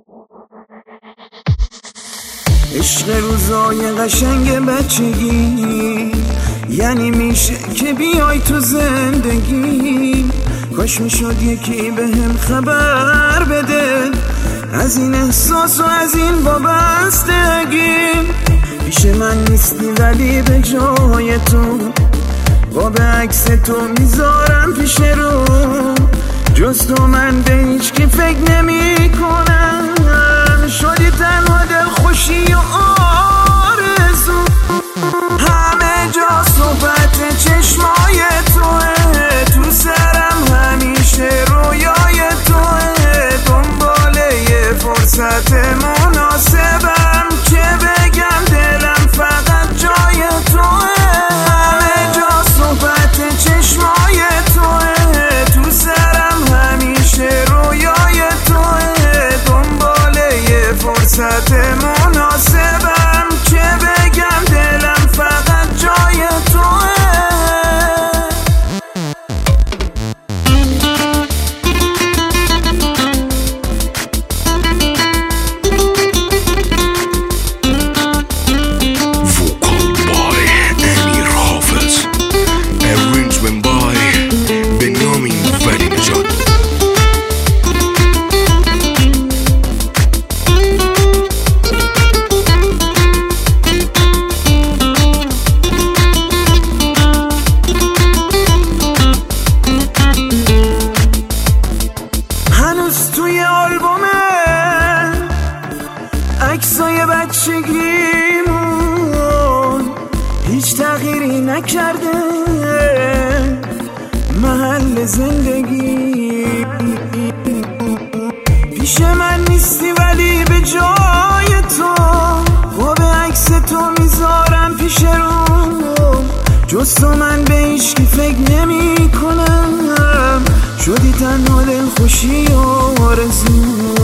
عشق روزای قشنگ بچگی، یعنی میشه که بیای تو زندگی. کاش میشد یکی بهم خبر بده از این احساس و از این وابستگی. پیش من نیستی ولی به جای تو قاب عکس تو میذارم پیش رو. جز تو من به هیچ کی فکر نمی کنم. شدی تنها دلخوشی و آرزو، همه جا صحبت چشمای توه. تو سرم همیشه رویای توه. دنباله یه فرصت مناسبم که بگم دلم فقط جای توه. همه جا صحبت چشمای توه. تو سرم همیشه رویای توه. دنباله یه فرصت مناسبم که بگم دلم فقط جای توه. توی آلبوم عکسای بچگیمون هیچ تغییری نکرده محل زندگی. پیش من نیستی ولی به جای تو قاب عکس تو میذارم پیش رو. جز تو من به هیچ کی فکر نمی کنم. شدی تنها دلخوشی و آرزو.